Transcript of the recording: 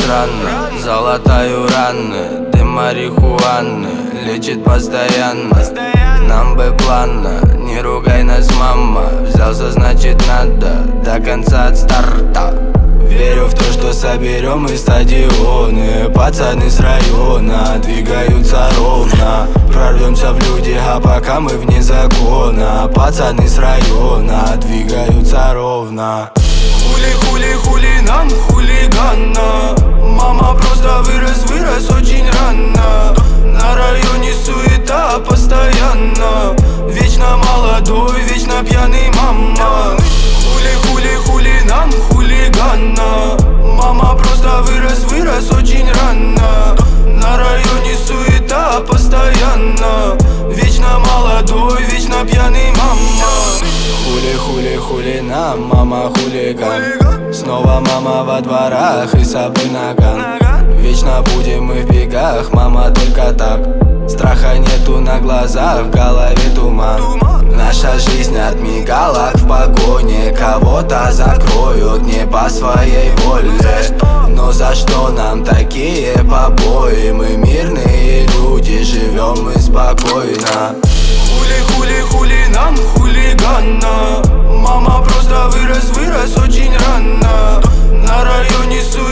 странно, золотаю раны, дым марихуаны лечит постоянно. Нам бы планно, не ругай нас, мама. Взялся, значит надо, до конца от старта. Верю в то, что соберем мы стадионы. Пацаны с района двигаются ровно. Прорвемся в люди, а пока мы вне закона. Пацаны с района двигаются ровно. Хули нам, хулигана. Мама просто вырос очень рано. На районе суета постоянно. Вечно молодой, вечно пьяный мама. Хули нам, хулигана. Мама просто вырос очень рано. На районе суета постоянно. Вечно молодой, вечно пьяный мама. Хули нам, мама хулиган. Снова мама во дворах и собой наган. Вечно будем мы в бегах, мама, только так. Страха нету на глазах, в голове туман. Наша жизнь от мигалок в погоне. Кого-то закроют не по своей воле. Но за что нам такие побои? Мы мирные люди, живем мы спокойно. Хули нам, хулигана. Мама просто вырос очень рано. На районе суета